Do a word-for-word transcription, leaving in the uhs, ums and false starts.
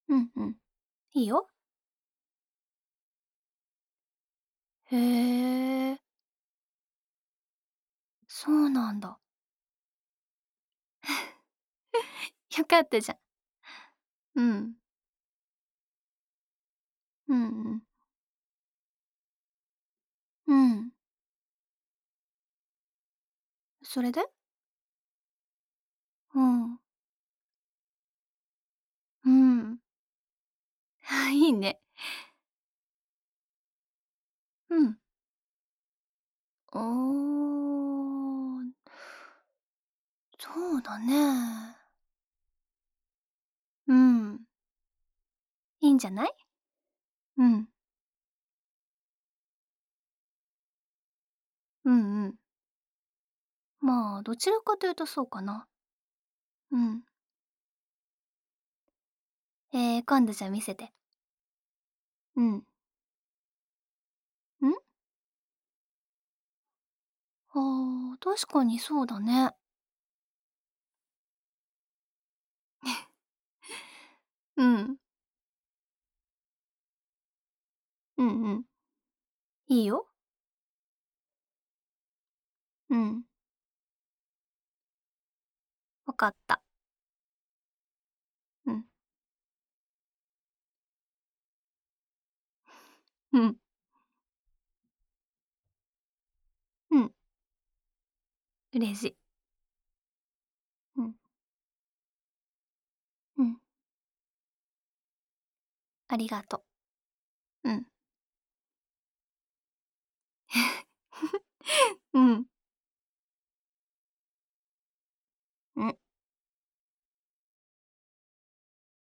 うんうん。いいよ。へえ。そうなんだ。よかったじゃん。うん。うんうん。うん。それで？うん。うん。あ、いいね。うん。ああ。そうだね。うん。いいんじゃない？うん。うんうん。まあ、どちらかというとそうかな。うん。ええ、今度じゃ見せて。うん。ん？ああ、確かにそうだね。うん。うんうん。いいよ。うん。わかった。うん。うん。うん。嬉しい。うん。うん。ありがとう。うん。うん。